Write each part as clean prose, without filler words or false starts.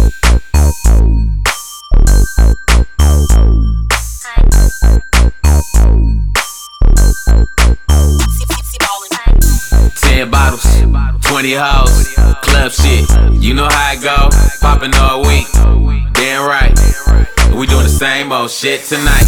Bottles, 20 hoes, club shit, you know how it go. Poppin' all week, damn right. We doing the same old shit tonight.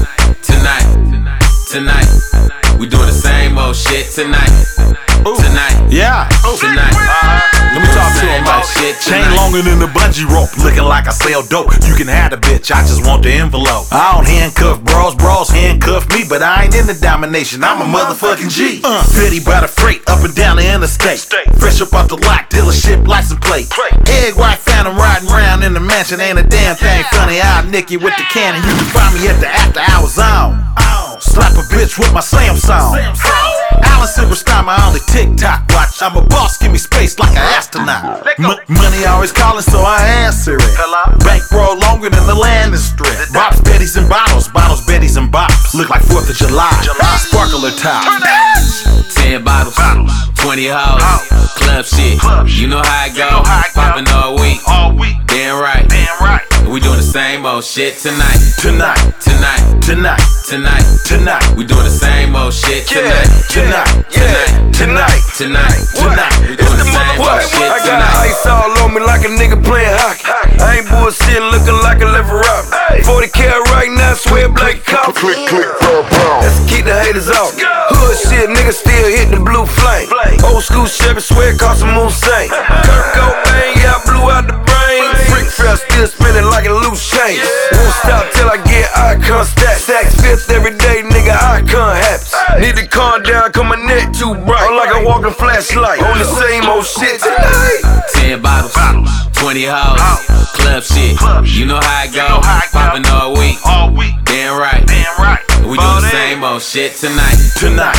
We doing the same old shit tonight. Yeah. Tonight. Let me talk to him about shit. Chain longer than the bungee rope, looking like I sell dope. You can have the bitch, I just want the envelope. I don't handcuff bros, bros handcuff me, but I ain't in the domination, I'm a motherfucking G. Fitty by the freight, up and down the interstate. Fresh up off the lot, dealership, license plate. Egg white phantom riding around in the mansion, ain't a damn thing funny. I'll nick you with the cannon, you can find me at the after hours on. Slap a bitch with my Samsung. Alan Silverstein, my only TikTok watch. I'm a boss, give me space like an astronaut. Money always calling, so I answer it. Bankroll longer than the landing strip. Bops, Betty's, and bottles. Bottles, Betty's, and bops. Look like 4th of July. Sparkler top. 10 bottles, 20 hoes, club shit, you know how it go. Poppin' all week, damn right. We doing the same old shit tonight. Tonight. We doing the same old shit tonight. Tonight. We doing the same old shit I got tonight. ice all on me like a nigga playing hockey. I ain't bullshitting, looking like a liver rock. 40 cal right now, swear like coffee. Click, pow. Let's keep the haters off. Hood shit, nigga still hit the blue flame. Old school Chevy, swear it cost a moon saint. Kurt Cobain, yeah, I blew out the brain. Freak fell, still spinning like a loose chain. Won't stop till I get icon stacks. Stacks fifth every day, nigga, icon happens. Need to calm down, cause my neck too bright. I'm like a walking flashlight, on the same old shit tonight. 10 bottles, 20 hoes, club shit, you know how it go. Poppin' all week, damn right. We doing the same old shit tonight. Tonight.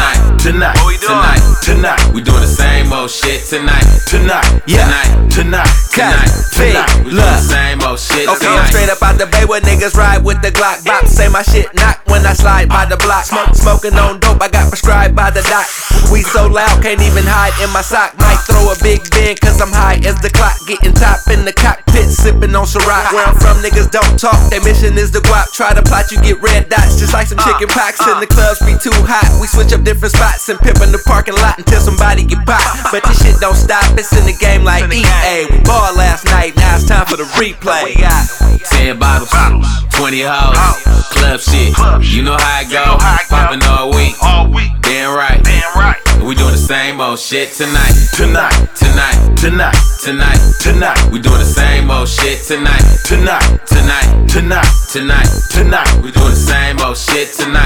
We doing the same old shit tonight. Tonight. We doing the same old shit Okay, I'm tonight. straight up out the bay where niggas ride with the Glock. Bop, say my shit knock when I slide by the block. Smoking on dope, I got prescribed by the doc. We so loud, can't even hide in my sock. Might throw a big bend, cause I'm high as the clock. Getting top in the cockpit, sipping on Ciroc. Where I'm from, niggas don't talk, their mission is the guap. Try to plot, you get red dots, just like some chicken pox. And the clubs be too hot, we switch up different spots and pimp in the parking lot until somebody get popped. But this shit don't stop, it's in the game like EA. We ball last night, now it's time for the replay. 10 bottles, 20 hoes, club shit, you know how it go. Poppin' all week, damn right. We doing the same old shit tonight. Tonight. We doing the same old shit tonight. Tonight. We doing the same old shit tonight.